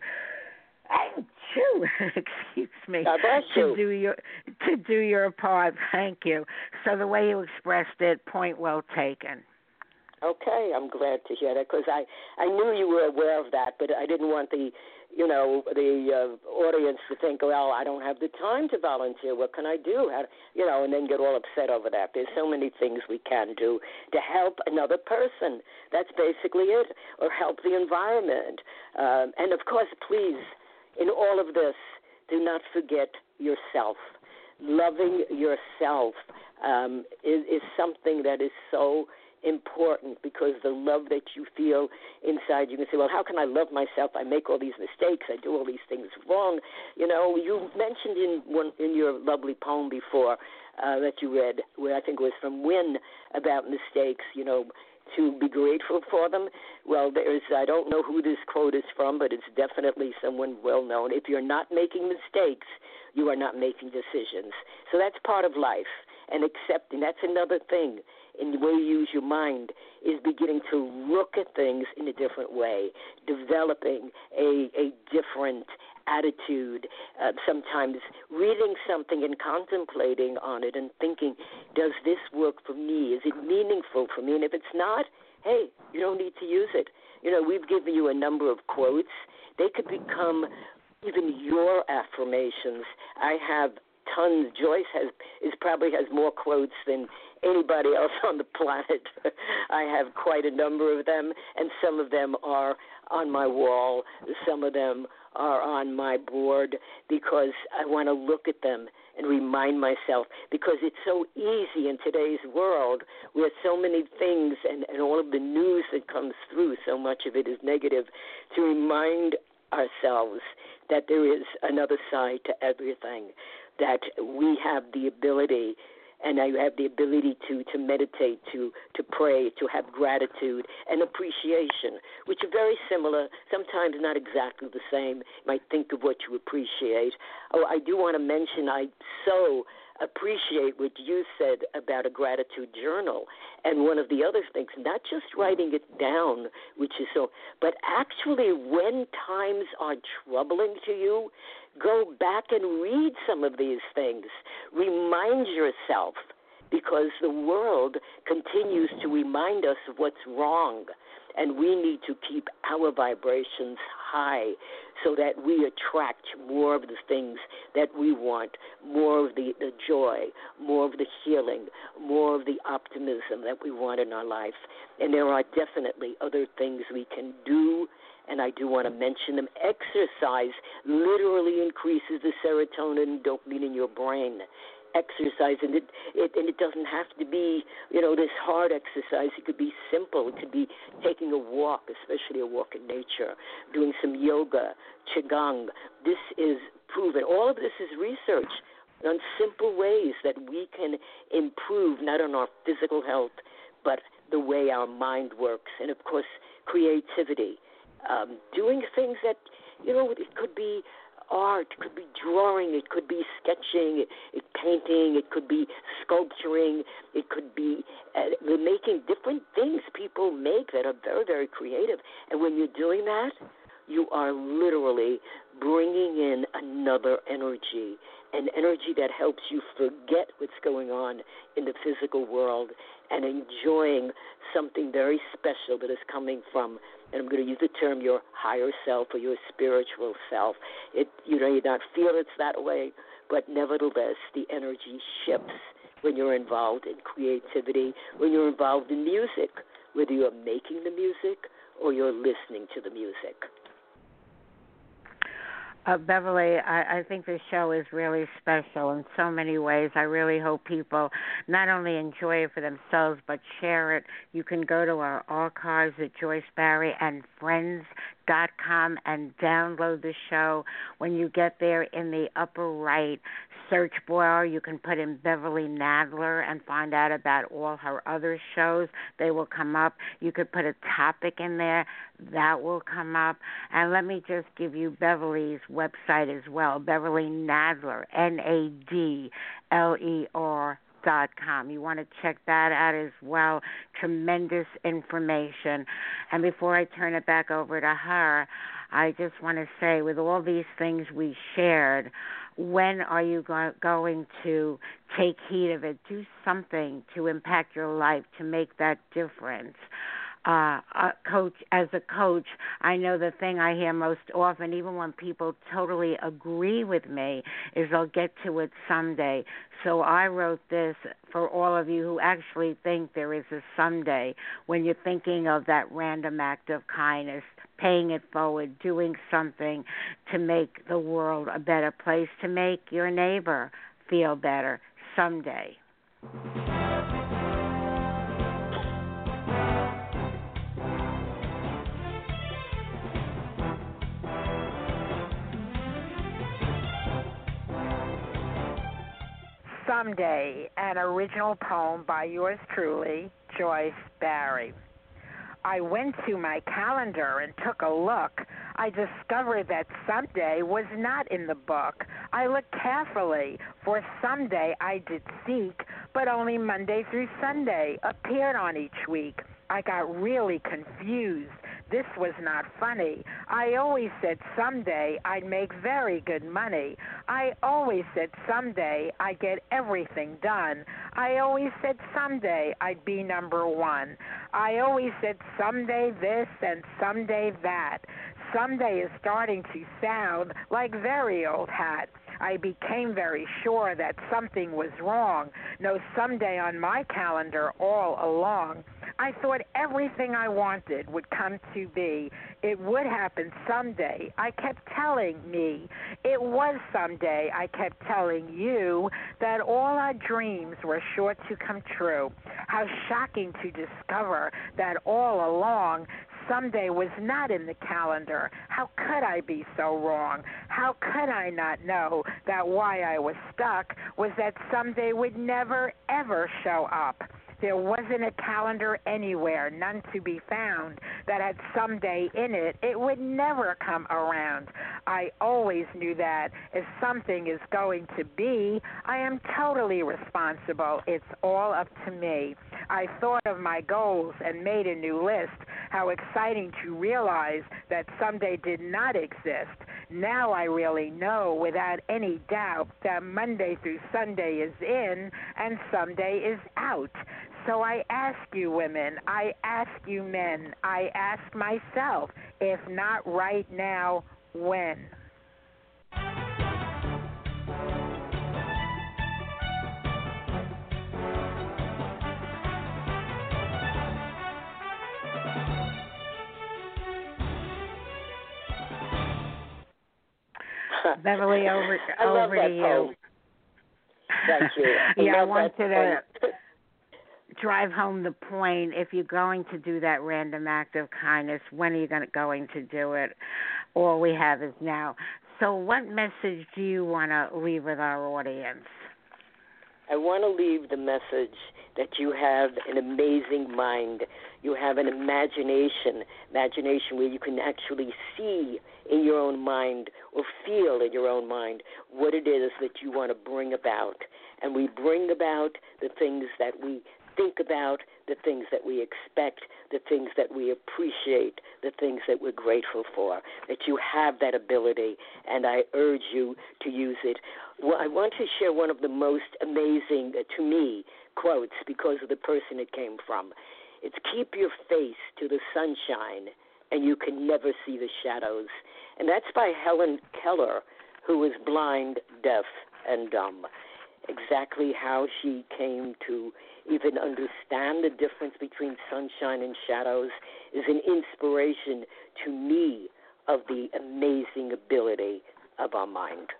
[SPEAKER 3] Excuse me.
[SPEAKER 4] God bless
[SPEAKER 3] to
[SPEAKER 4] you.
[SPEAKER 3] do your to do your part. Thank you. So the way you expressed it, point well taken.
[SPEAKER 4] Okay, I'm glad to hear that because I, I knew you were aware of that, but I didn't want the, you know, the uh, audience to think, well, I don't have the time to volunteer. What can I do? How, you know, and then get all upset over that. There's so many things we can do to help another person. That's basically it, or help the environment. Um, and, of course, please, in all of this, do not forget yourself. Loving yourself um, is, is something that is so important because the love that you feel inside, you can say, well, how can I love myself? I make all these mistakes. I do all these things wrong. You know, you mentioned in one in your lovely poem before uh, that you read, where I think it was from Wynne, about mistakes, you know, to be grateful for them. Well, there's, I don't know who this quote is from, but it's definitely someone well known. If you're not making mistakes, you are not making decisions. So that's part of life, and accepting. That's another thing in the way you use your mind is beginning to look at things in a different way, developing a, a different attitude, uh, sometimes reading something and contemplating on it and thinking, does this work for me? Is it meaningful for me? And if it's not, hey, you don't need to use it. You know, we've given you a number of quotes. They could become even your affirmations. I have tons. Joyce has is probably has more quotes than anybody else on the planet. I have quite a number of them, and some of them are on my wall. Some of them are on my board because I want to look at them and remind myself, because it's so easy in today's world where so many things and, and all of the news that comes through, so much of it is negative, to remind ourselves that there is another side to everything, that we have the ability, and I have the ability to, to meditate, to, to pray, to have gratitude and appreciation, which are very similar, sometimes not exactly the same. You might think of what you appreciate. Oh, I do want to mention I so appreciate what you said about a gratitude journal. And one of the other things, not just writing it down, which is so, but actually when times are troubling to you, go back and read some of these things. Remind yourself, because the world continues to remind us of what's wrong, and we need to keep our vibrations high so that we attract more of the things that we want, more of the, the joy, more of the healing, more of the optimism that we want in our life. And there are definitely other things we can do, and I do want to mention them. Exercise literally increases the serotonin and dopamine in your brain. Exercise, and it, it and it doesn't have to be, you know, this hard exercise. It could be simple. It could be taking a walk, especially a walk in nature, doing some yoga, qigong. This is proven. All of this is research on simple ways that we can improve not on our physical health, but the way our mind works, and of course, creativity. Um, doing things that, you know, it could be art, it could be drawing, it could be sketching, it, it painting, it could be sculpturing, it could be uh, making different things people make that are very, very creative. And when you're doing that, you are literally bringing in another energy, an energy that helps you forget what's going on in the physical world and enjoying something very special that is coming from, and I'm going to use the term, your higher self or your spiritual self. It, you know, you not feel it's that way, but nevertheless, the energy shifts when you're involved in creativity, when you're involved in music, whether you're making the music or you're listening to the music.
[SPEAKER 3] Uh, Beverly, I, I think this show is really special in so many ways. I really hope people not only enjoy it for themselves, but share it. You can go to our archives at Joyce Barrie and Friends dot com and download the show. When you get there, in the upper right search bar, you can put in Beverly Nadler and find out about all her other shows. They will come up. You could put a topic in there. That will come up. And let me just give you Beverly's website as well, Beverly Nadler, N A D L E R dot com. You want to check that out as well. Tremendous information. And before I turn it back over to her, I just want to say, with all these things we shared, when are you go- going to take heed of it? Do something to impact your life, to make that difference. Uh, a coach, as a coach, I know the thing I hear most often, even when people totally agree with me, is they'll get to it someday. So I wrote this for all of you who actually think there is a someday. When you're thinking of that random act of kindness, paying it forward, doing something to make the world a better place, to make your neighbor feel better someday.
[SPEAKER 6] Someday, an original poem by yours truly, Joyce Barrie. I went to my calendar and took a look. I discovered that someday was not in the book. I looked carefully, for someday I did seek, but only Monday through Sunday appeared on each week. I got really confused. This was not funny. I always said someday I'd make very good money. I always said someday I'd get everything done. I always said someday I'd be number one. I always said someday this and someday that. Someday is starting to sound like very old hat. I became very sure that something was wrong. No someday on my calendar all along. I thought everything I wanted would come to be. It would happen someday. I kept telling me. It was someday. I kept telling you that all our dreams were sure to come true. How shocking to discover that all along someday was not in the calendar. How could I be so wrong? How could I not know that why I was stuck was that someday would never, ever show up? There wasn't a calendar anywhere, none to be found, that had someday in it. It would never come around. I always knew that if something is going to be, I am totally responsible. It's all up to me. I thought of my goals and made a new list. How exciting to realize that someday did not exist. Now I really know without any doubt that Monday through Sunday is in and someday is out. So I ask you women, I ask you men, I ask myself, if not right now, when?
[SPEAKER 3] Beverly, over,
[SPEAKER 4] I love
[SPEAKER 3] over
[SPEAKER 4] that
[SPEAKER 3] to you.
[SPEAKER 4] poem. Thank you. I
[SPEAKER 3] yeah, I
[SPEAKER 4] love
[SPEAKER 3] wanted
[SPEAKER 4] that
[SPEAKER 3] to drive home the point. If you're going to do that random act of kindness, when are you going to, going to do it? All we have is now. So what message do you want to leave with our audience?
[SPEAKER 4] I want to leave the message that you have an amazing mind. You have an imagination, imagination where you can actually see in your own mind or feel in your own mind what it is that you want to bring about. And we bring about the things that we think about the things that we expect, the things that we appreciate, the things that we're grateful for, that you have that ability, and I urge you to use it. Well, I want to share one of the most amazing, uh, to me, quotes because of the person it came from. It's keep your face to the sunshine and you can never see the shadows. And that's by Helen Keller, who was blind, deaf, and dumb. Exactly how she came to even understand the difference between sunshine and shadows is an inspiration to me of the amazing ability of our mind.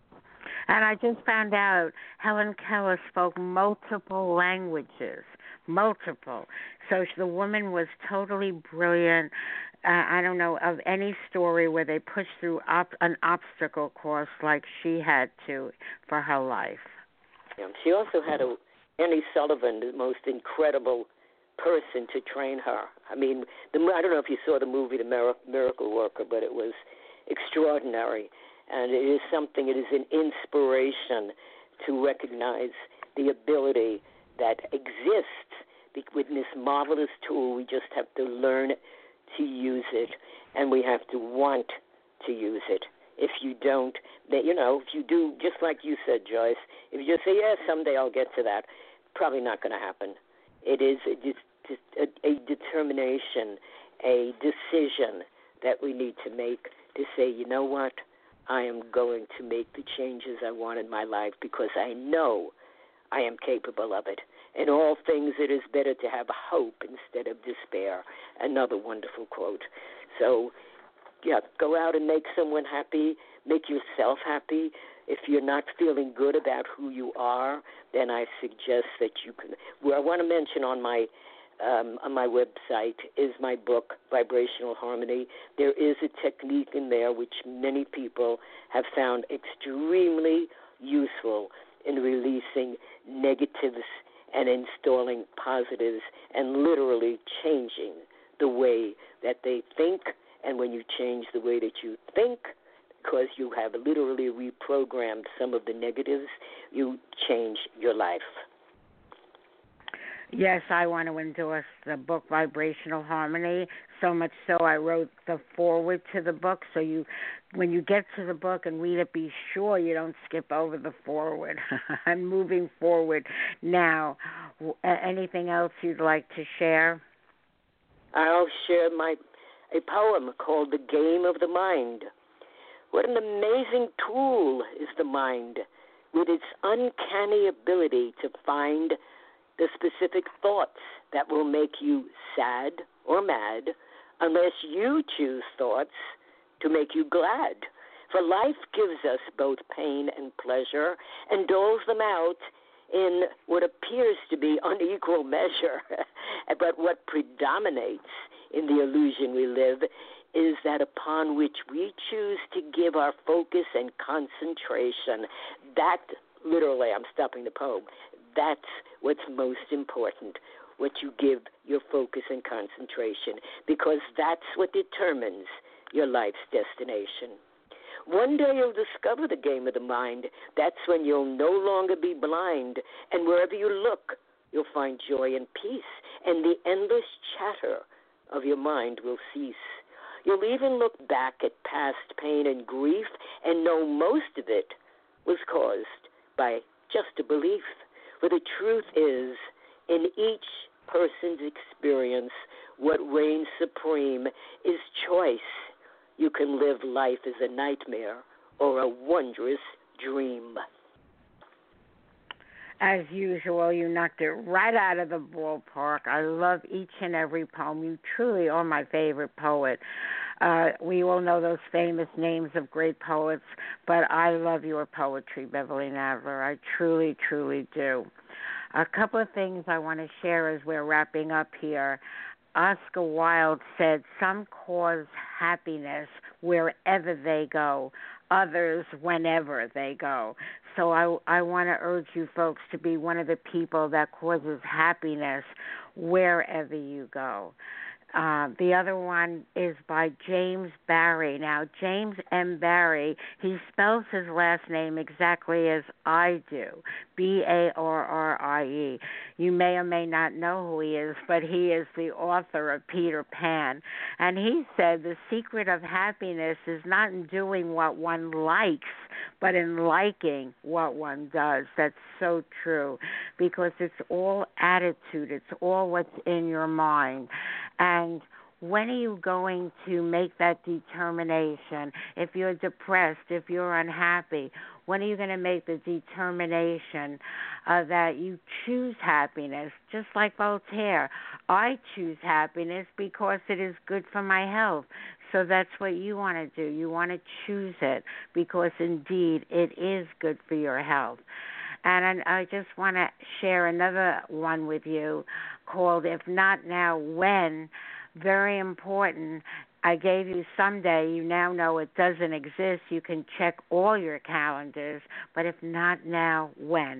[SPEAKER 3] And I just found out Helen Keller spoke multiple languages, multiple. So the woman was totally brilliant. Uh, I don't know of any story where they pushed through op- an obstacle course like she had to for her life.
[SPEAKER 4] Yeah, she also had a, Annie Sullivan, the most incredible person to train her. I mean, the, I don't know if you saw the movie The Miracle Worker, but it was extraordinary. And it is something, it is an inspiration to recognize the ability that exists with this marvelous tool. We just have to learn to use it, and we have to want to use it. If you don't, that you know, if you do, just like you said, Joyce, if you just say, yeah, someday I'll get to that, probably not going to happen. It is a, a, a determination, a decision that we need to make to say, you know what, I am going to make the changes I want in my life because I know I am capable of it. In all things, it is better to have hope instead of despair. Another wonderful quote. So, yeah, go out and make someone happy. Make yourself happy. If you're not feeling good about who you are, then I suggest that you can. Well, I want to mention on my um, on my website is my book, Vibrational Harmony. There is a technique in there which many people have found extremely useful in releasing negatives and installing positives and literally changing the way that they think. And when you change the way that you think, because you have literally reprogrammed some of the negatives, you change your life.
[SPEAKER 3] Yes, I want to endorse the book Vibrational Harmony, so much so I wrote the foreword to the book, so you, when you get to the book and read it, be sure you don't skip over the foreword. I'm moving forward now. Anything else you'd like to share?
[SPEAKER 4] I'll share my a poem called The Game of the Mind. What an amazing tool is the mind, with its uncanny ability to find the specific thoughts that will make you sad or mad, unless you choose thoughts to make you glad. For life gives us both pain and pleasure and doles them out in what appears to be unequal measure. But what predominates in the illusion we live is that upon which we choose to give our focus and concentration. That, literally, I'm stopping the poem, that's what's most important, what you give your focus and concentration, because that's what determines your life's destination. One day you'll discover the game of the mind. That's when you'll no longer be blind, and wherever you look, you'll find joy and peace, and the endless chatter of your mind will cease. You'll even look back at past pain and grief and know most of it was caused by just a belief. For the truth is, in each person's experience, what reigns supreme is choice. You can live life as a nightmare or a wondrous dream.
[SPEAKER 3] As usual, you knocked it right out of the ballpark. I love each and every poem. You truly are my favorite poet. Uh, we all know those famous names of great poets, but I love your poetry, Beverly Nadler. I truly, truly do. A couple of things I want to share as we're wrapping up here. Oscar Wilde said, some cause happiness wherever they go, others whenever they go. So I, I want to urge you folks to be one of the people that causes happiness wherever you go. uh, the other one is by James Barry. Now, James M. Barry, he spells his last name exactly as I do, B A R R I E. You may or may not know who he is, but he is the author of Peter Pan. And he said the secret of happiness is not in doing what one likes, but in liking what one does. That's so true, because it's all attitude. It's all what's in your mind. And when are you going to make that determination? If you're depressed, if you're unhappy, when are you going to make the determination uh, that you choose happiness? Just like Voltaire, I choose happiness because it is good for my health. So that's what you want to do. You want to choose it because, indeed, it is good for your health. And I just want to share another one with you called If Not Now, When? Very important. I gave you someday. You now know it doesn't exist. You can check all your calendars. But if not now, when?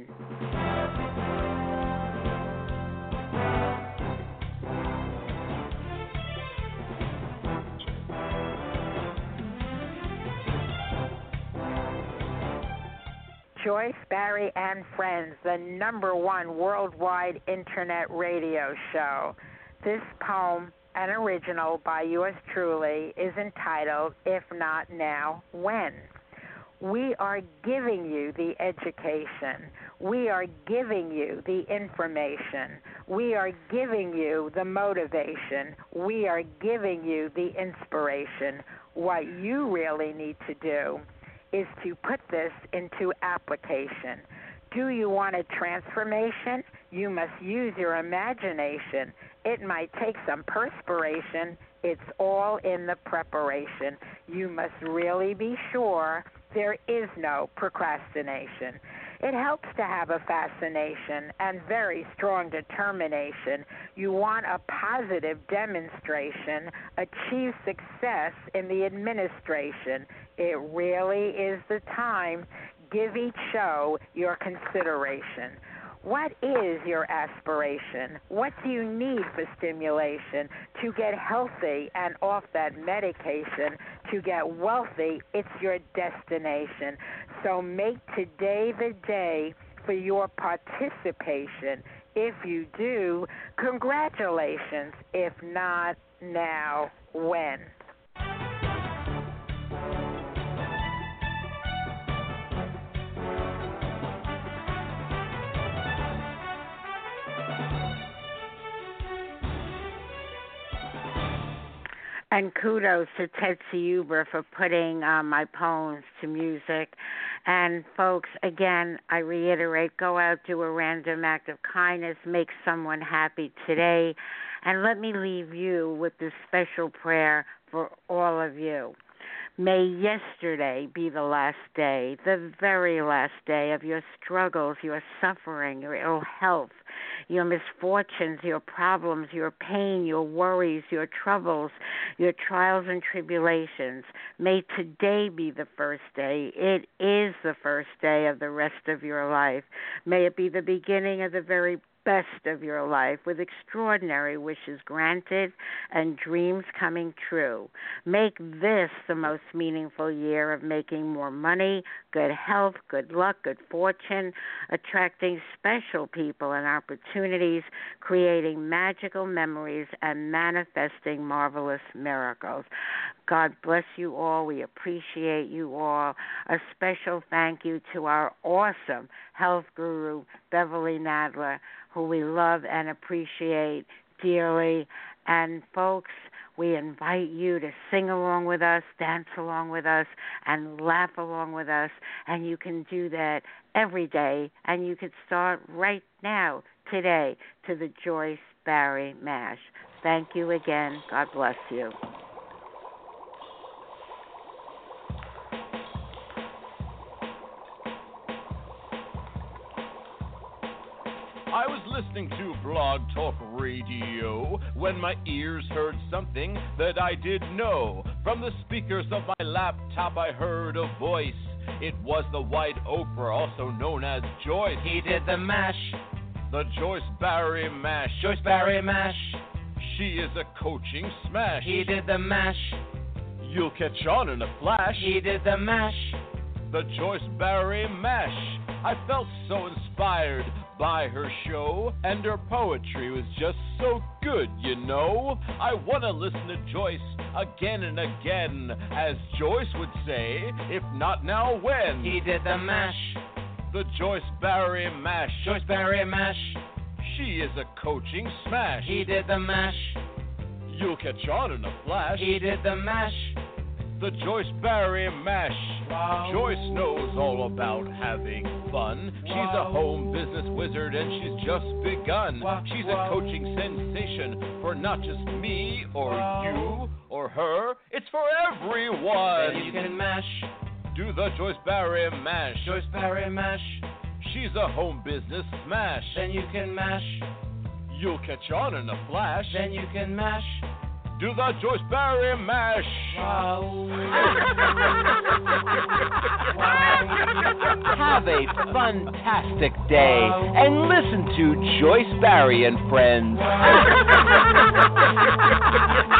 [SPEAKER 6] Joyce Barry and Friends, the number one worldwide internet radio show. This poem, an original by yours truly, is entitled, If Not Now, When? We are giving you the education. We are giving you the information. We are giving you the motivation. We are giving you the inspiration. What you really need to do is to put this into application. Do you want a transformation? You must use your imagination. It might take some perspiration. It's all in the preparation. You must really be sure there is no procrastination. It helps to have a fascination and very strong determination. You want a positive demonstration, achieve success in the administration. It really is the time. Give each show your consideration. What is your aspiration? What do you need for stimulation to get healthy and off that medication? To get wealthy, it's your destination. So make today the day for your participation. If you do, congratulations. If not, now, when?
[SPEAKER 3] And kudos to Tetsu Uber for putting uh, my poems to music. And folks, again, I reiterate, go out, do a random act of kindness, make someone happy today. And let me leave you with this special prayer for all of you. May yesterday be the last day, the very last day of your struggles, your suffering, your ill health, your misfortunes, your problems, your pain, your worries, your troubles, your trials and tribulations. May today be the first day. It is the first day of the rest of your life. May it be the beginning of the very best of your life, with extraordinary wishes granted and dreams coming true. Make this the most meaningful year of making more money, good health, good luck, good fortune, attracting special people and opportunities, creating magical memories, and manifesting marvelous miracles. God bless you all. We appreciate you all. A special thank you to our awesome health guru, Beverly Nadler, who we love and appreciate dearly. And folks, we invite you to sing along with us, dance along with us, and laugh along with us. And you can do that every day. And you can start right now, today, to the Joyce Barry Mash. Thank you again. God bless you.
[SPEAKER 7] I was listening to Blog Talk Radio when my ears heard something that I didn't know. From the speakers of my laptop I heard a voice. It was the White Oprah, also known as Joyce.
[SPEAKER 2] He did the mash.
[SPEAKER 7] The Joyce Barry Mash.
[SPEAKER 2] Joyce Barry Mash.
[SPEAKER 7] She is a coaching smash.
[SPEAKER 2] He did the mash.
[SPEAKER 7] You'll catch on in a flash.
[SPEAKER 2] He did the mash.
[SPEAKER 7] The Joyce Barry Mash. I felt so inspired by her show, and her poetry was just so good, you know. I want to listen to Joyce again and again, as Joyce would say, if not now, when?
[SPEAKER 2] He did the mash.
[SPEAKER 7] The Joyce Barry Mash.
[SPEAKER 2] Joyce Barry Mash.
[SPEAKER 7] She is a coaching smash.
[SPEAKER 2] He did the mash.
[SPEAKER 7] You'll catch on in a flash.
[SPEAKER 2] He did the mash.
[SPEAKER 7] The Joyce Barry Mash.
[SPEAKER 2] Wow.
[SPEAKER 7] Joyce knows all about having fun. She's a home business wizard and she's just begun.
[SPEAKER 2] Wow.
[SPEAKER 7] She's
[SPEAKER 2] Wow.
[SPEAKER 7] a coaching sensation for not just me or
[SPEAKER 2] Wow.
[SPEAKER 7] you or her. It's for everyone.
[SPEAKER 2] Then you can mash.
[SPEAKER 7] Do the Joyce Barry Mash.
[SPEAKER 2] Joyce Barry Mash.
[SPEAKER 7] She's a home business smash.
[SPEAKER 2] Then you can mash.
[SPEAKER 7] You'll catch on in a flash.
[SPEAKER 2] Then you can mash.
[SPEAKER 7] Do the Joyce Barry Mash.
[SPEAKER 2] Wow.
[SPEAKER 8] Have a fantastic day and listen to Joyce Barry and Friends.